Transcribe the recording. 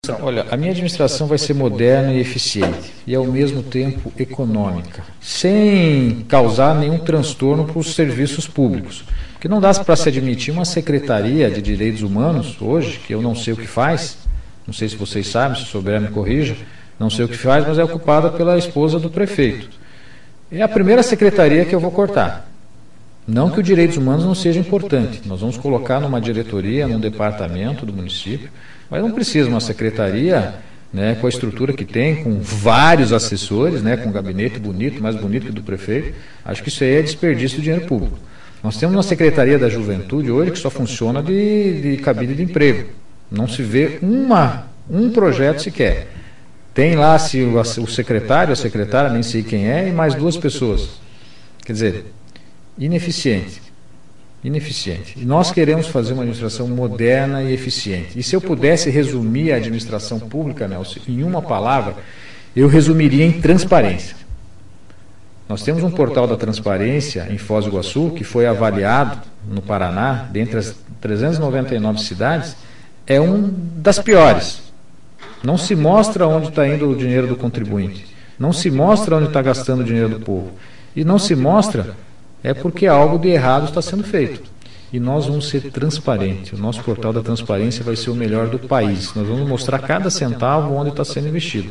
Olha, a minha administração vai ser moderna e eficiente e ao mesmo tempo econômica, sem causar nenhum transtorno para os serviços públicos. Porque não dá para se admitir uma secretaria de direitos humanos hoje, que eu não sei o que faz, não sei se vocês sabem, se souber me corrija, não sei o que faz, mas é ocupada pela esposa do prefeito. É a primeira secretaria que eu vou cortar. Não que o direitos humanos não seja importante, nós vamos colocar numa diretoria, num departamento do município, mas não precisa uma secretaria, né, com a estrutura que tem, com vários assessores, né, com um gabinete bonito, mais bonito que o do prefeito. Acho que isso aí é desperdício de dinheiro público. Nós temos uma Secretaria da Juventude hoje que só funciona de cabide de emprego. Não se vê um projeto sequer. Tem lá o secretário, a secretária, nem sei quem é, e mais duas pessoas. Quer dizer, ineficiente. E nós queremos fazer uma administração moderna e eficiente. E se eu pudesse resumir a administração pública, Nelson, em uma palavra, eu resumiria em transparência. Nós temos um portal da transparência em Foz do Iguaçu, que foi avaliado no Paraná, dentre as 399 cidades, é um das piores. Não se mostra onde está indo o dinheiro do contribuinte. Não se mostra onde está gastando o dinheiro do povo. E não se mostra é porque algo de errado está sendo feito. E nós vamos ser transparentes. O nosso portal da transparência vai ser o melhor do país. Nós vamos mostrar cada centavo onde está sendo investido.